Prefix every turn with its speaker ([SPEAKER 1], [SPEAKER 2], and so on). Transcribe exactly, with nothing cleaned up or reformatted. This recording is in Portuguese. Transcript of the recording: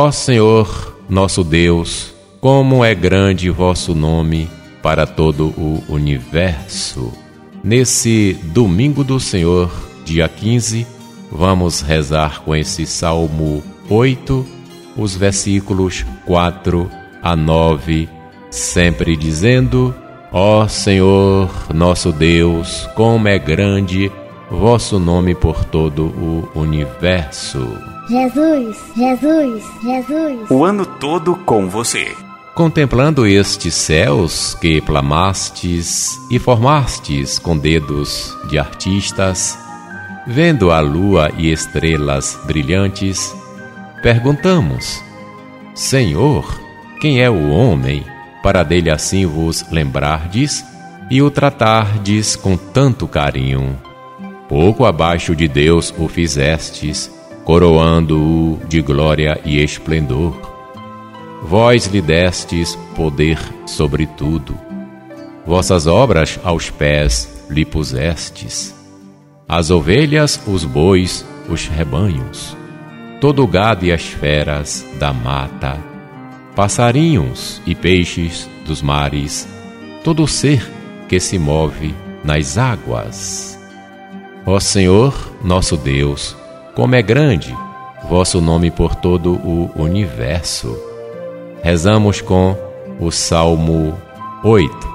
[SPEAKER 1] Ó Senhor, nosso Deus, como é grande vosso nome para todo o universo. Nesse domingo do Senhor, dia quinze, vamos rezar com esse Salmo oito, os versículos quatro a nove, sempre dizendo: Ó Senhor, nosso Deus, como é grande vosso nome por todo o universo.
[SPEAKER 2] Jesus, Jesus, Jesus.
[SPEAKER 3] O ano todo com você.
[SPEAKER 1] Contemplando estes céus que plamastes e formastes com dedos de artistas, vendo a lua e estrelas brilhantes, perguntamos: Senhor, quem é o homem para dele assim vos lembrardes e o tratardes com tanto carinho? Pouco abaixo de Deus o fizestes, coroando-o de glória e esplendor. Vós lhe destes poder sobre tudo. Vossas obras aos pés lhe pusestes. As ovelhas, os bois, os rebanhos, todo o gado e as feras da mata, passarinhos e peixes dos mares, todo ser que se move nas águas. Ó Senhor, nosso Deus, como é grande vosso nome por todo o universo. Rezamos com o Salmo oito.